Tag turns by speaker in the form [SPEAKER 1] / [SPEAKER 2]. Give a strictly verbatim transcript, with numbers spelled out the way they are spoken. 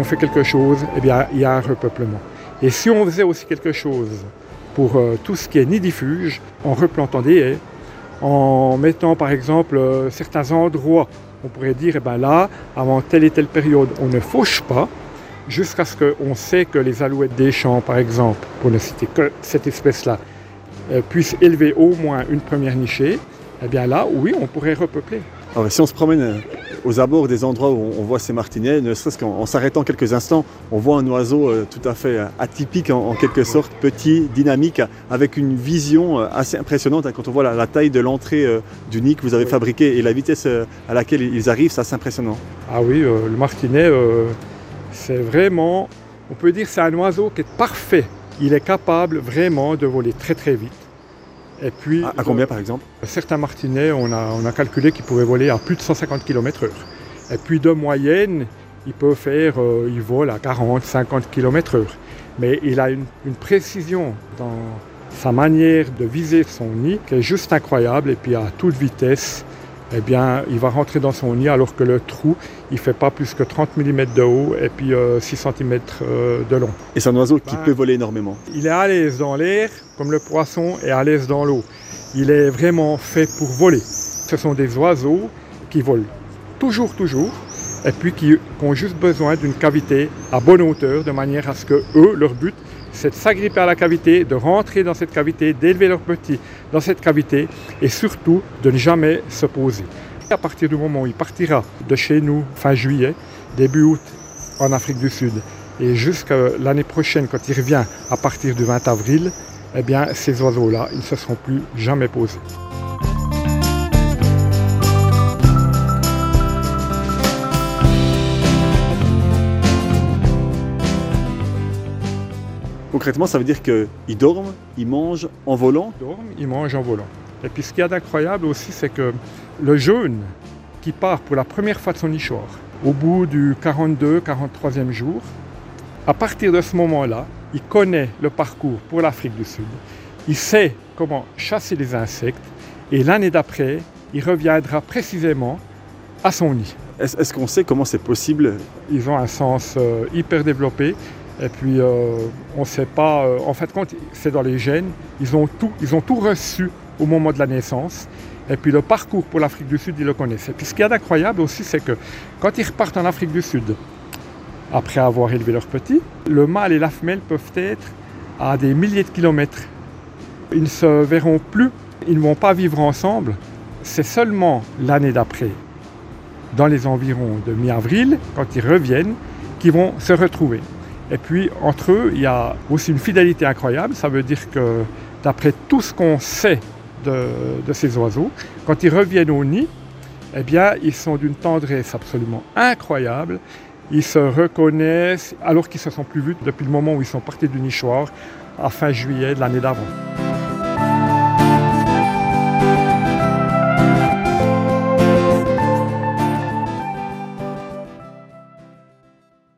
[SPEAKER 1] fait quelque chose, eh bien, il y a un repeuplement. Et si on faisait aussi quelque chose pour euh, tout ce qui est nidifuge, en replantant des haies, en mettant par exemple euh, certains endroits, on pourrait dire, eh bien là, avant telle et telle période, on ne fauche pas, jusqu'à ce qu'on sait que les alouettes des champs, par exemple, pour ne citer que cette espèce-là, euh, puissent élever au moins une première nichée, eh bien là, oui, on pourrait repeupler.
[SPEAKER 2] Alors, si on se promène aux abords des endroits où on voit ces martinets, ne serait-ce qu'en s'arrêtant quelques instants, on voit un oiseau tout à fait atypique en quelque sorte, petit, dynamique, avec une vision assez impressionnante. Quand on voit la, la taille de l'entrée du nid que vous avez oui. fabriqué et la vitesse à laquelle ils arrivent, c'est assez impressionnant.
[SPEAKER 1] Ah oui, euh, le martinet, euh, c'est vraiment, on peut dire c'est un oiseau qui est parfait. Il est capable vraiment de voler très très vite. Et puis,
[SPEAKER 2] à, à combien par exemple?
[SPEAKER 1] Certains martinets, on a, on a calculé qu'ils pouvaient voler à plus de cent cinquante kilomètres heure. Et puis de moyenne, il peut faire, euh, il vole à quarante, cinquante kilomètres heure. Mais il a une, une précision dans sa manière de viser son nid qui est juste incroyable. Et puis à toute vitesse, eh bien, il va rentrer dans son nid alors que le trou, il ne fait pas plus que trente millimètres de haut et puis euh, six centimètres euh, de long.
[SPEAKER 2] Et c'est un oiseau qui ben, peut voler énormément.
[SPEAKER 1] Il est à l'aise dans l'air, comme le poisson est à l'aise dans l'eau. Il est vraiment fait pour voler. Ce sont des oiseaux qui volent toujours, toujours, et puis qui, qui ont juste besoin d'une cavité à bonne hauteur, de manière à ce que eux, leur but, c'est de s'agripper à la cavité, de rentrer dans cette cavité, d'élever leurs petits dans cette cavité et surtout de ne jamais se poser. À partir du moment où il partira de chez nous fin juillet, début août en Afrique du Sud et jusqu'à l'année prochaine quand il revient à partir du vingt avril, eh bien ces oiseaux-là, ils ne se seront plus jamais posés.
[SPEAKER 2] Concrètement, ça veut dire qu'ils dorment, ils mangent en volant?
[SPEAKER 1] Ils dorment, ils mangent en volant. Et puis ce qu'il y a d'incroyable aussi, c'est que le jeune qui part pour la première fois de son nichoir, au bout du quarante-deux quarante-troisième jour, à partir de ce moment-là, il connaît le parcours pour l'Afrique du Sud, il sait comment chasser les insectes, et l'année d'après, il reviendra précisément à son nid.
[SPEAKER 2] Est-ce, est-ce qu'on sait comment c'est possible?
[SPEAKER 1] Ils ont un sens euh, hyper développé. Et puis, euh, on ne sait pas, euh, en fait, quand c'est dans les gènes, ils ont, tout, ils ont tout reçu au moment de la naissance. Et puis, le parcours pour l'Afrique du Sud, ils le connaissent. Et puis, ce qu'il y a d'incroyable aussi, c'est que quand ils repartent en Afrique du Sud, après avoir élevé leurs petits, le mâle et la femelle peuvent être à des milliers de kilomètres. Ils ne se verront plus, ils ne vont pas vivre ensemble. C'est seulement l'année d'après, dans les environs de mi-avril, quand ils reviennent, qu'ils vont se retrouver. Et puis, entre eux, il y a aussi une fidélité incroyable. Ça veut dire que, d'après tout ce qu'on sait de, de ces oiseaux, quand ils reviennent au nid, eh bien, ils sont d'une tendresse absolument incroyable. Ils se reconnaissent, alors qu'ils ne se sont plus vus depuis le moment où ils sont partis du nichoir, à fin juillet de l'année d'avant.